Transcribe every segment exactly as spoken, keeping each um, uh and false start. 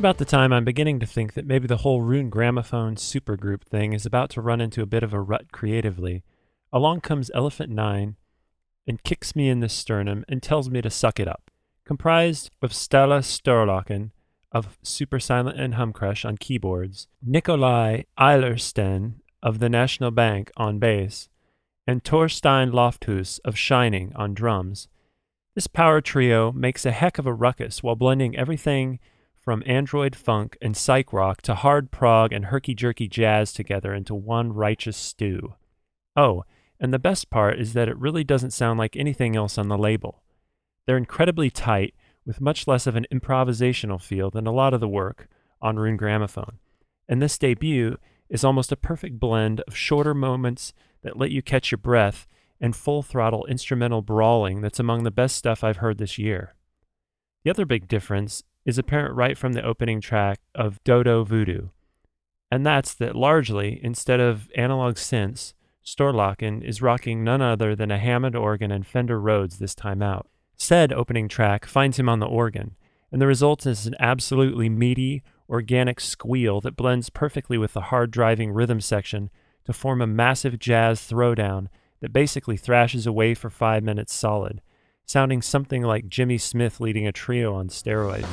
about the time I'm beginning to think that maybe the whole Rune Gramophone supergroup thing is about to run into a bit of a rut creatively, along comes Elephant Nine and kicks me in the sternum and tells me to suck it up. Comprised of Stella Storlaken of Super Silent and Humcrush on keyboards, Nikolai Eilersten of the National Bank on bass, and Torstein Lofthus of Shining on drums. This power trio makes a heck of a ruckus while blending everything from android funk and psych rock to hard prog and herky-jerky jazz together into one righteous stew. Oh, and the best part is that it really doesn't sound like anything else on the label. They're incredibly tight, with much less of an improvisational feel than a lot of the work on Rune Gramophone. And this debut is almost a perfect blend of shorter moments that let you catch your breath and full-throttle instrumental brawling that's among the best stuff I've heard this year. The other big difference is apparent right from the opening track of Dodo Voodoo, and that's that largely, instead of analog synths, Storlaken is rocking none other than a Hammond organ and Fender Rhodes this time out. Said opening track finds him on the organ, and the result is an absolutely meaty, organic squeal that blends perfectly with the hard-driving rhythm section to form a massive jazz throwdown that basically thrashes away for five minutes solid, sounding something like Jimmy Smith leading a trio on steroids.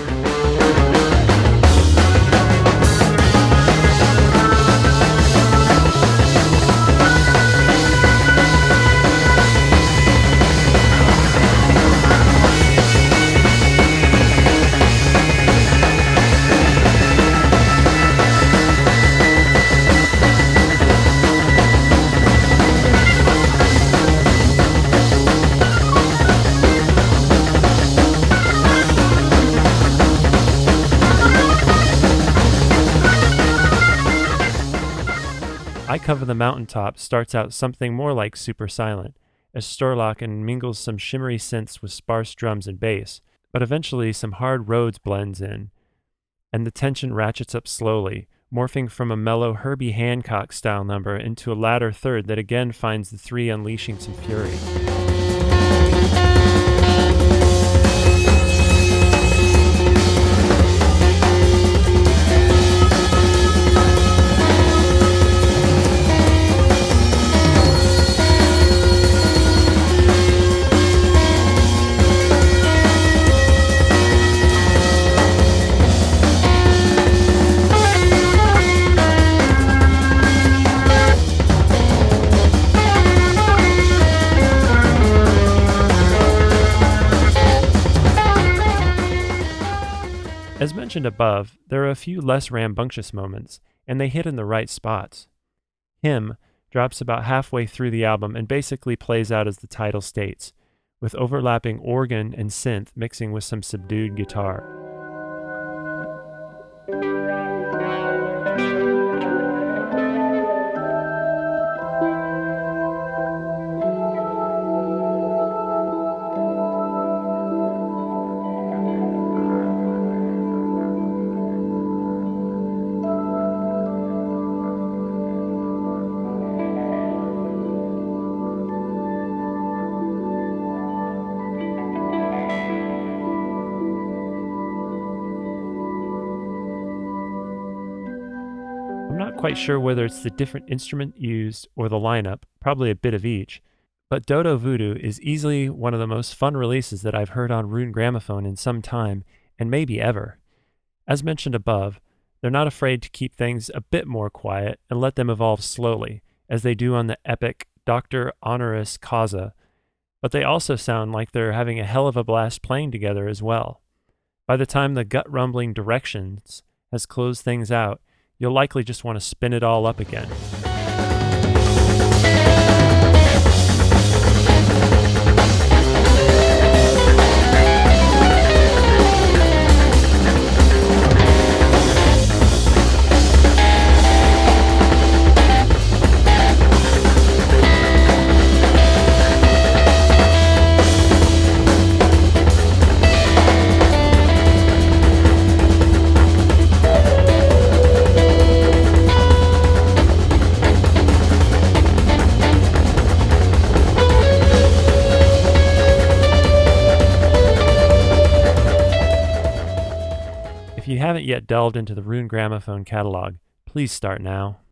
I Cover the Mountaintop starts out something more like Super Silent, as Storlaken mingles some shimmery synths with sparse drums and bass, but eventually some hard Rhodes blends in, and the tension ratchets up slowly, morphing from a mellow Herbie Hancock-style number into a latter third that again finds the three unleashing some fury. As mentioned above, there are a few less rambunctious moments, and they hit in the right spots. Him drops about halfway through the album and basically plays out as the title states, with overlapping organ and synth mixing with some subdued guitar. I'm not quite sure whether it's the different instrument used or the lineup, probably a bit of each, but Dodo Voodoo is easily one of the most fun releases that I've heard on Rune Gramophone in some time, and maybe ever. As mentioned above, they're not afraid to keep things a bit more quiet and let them evolve slowly, as they do on the epic Doctor Honoris Causa, but they also sound like they're having a hell of a blast playing together as well. By the time the gut-rumbling Directions has closed things out, you'll likely just want to spin it all up again. you haven't yet delved into the Rune Gramophone catalog, please start now.